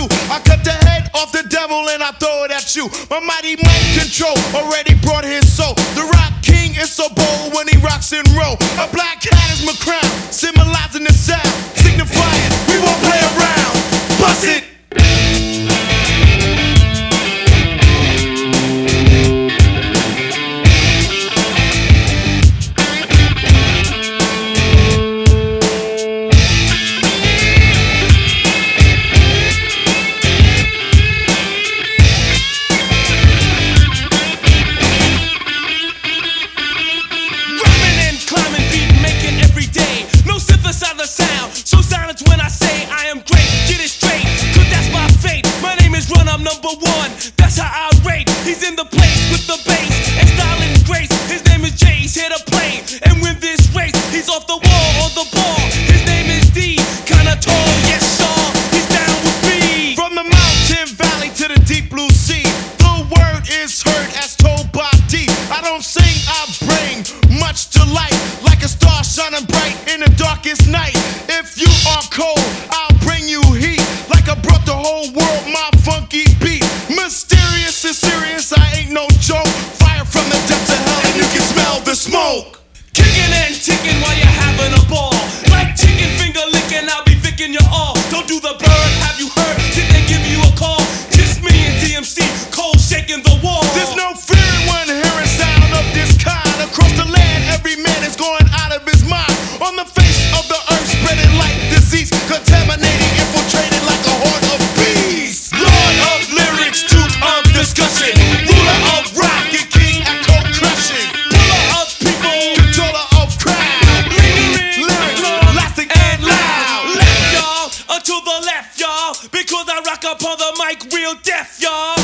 I cut the head off the devil and I throw it at you. My mighty mind control already brought his soul. The rock king is so bold when he rocks and roll. A black cat is my crown, symbolizing the sound, signifying we won't play around. Bust it! So silence when I say I am great. Get it straight, cause that's my fate. My name is Run, I'm number one. That's how I rate. He's in the place with the bass and style and grace. His name is Jay, he's here to play and win this race. He's off the wall, on the ball. His name is D, kinda tall, yes sir. He's down with me. From the mountain valley to the deep blue sea, the word is heard as told by D. I don't sing, I bring much to light, like a star shining bright in the darkest night. If you are cold, I'll bring you heat, like I brought the whole world my funky beat. Mysterious and serious, I ain't no joke. Fire from the depths of hell and you can smell the smoke. Kicking and ticking while you're having a ball. Like chicken finger licking, I'll be vicking you all. Don't do the bird, have you heard? Did they give you a call? Just me and DMC, cold shaking the wall. There's no fear when hearing sound of this kind. Across the land, every man is going out of his mind. On the face of the earth, spreading like disease, contaminating, infiltrating like a horde of bees. Lord of lyrics, duke of discussion, Ruler of rock and king at cold crushing, puller of people, controller of crowd, lingering, lyrics long, lasting and loud. Left y'all, to the left y'all, because I rock up on the mic real deaf y'all.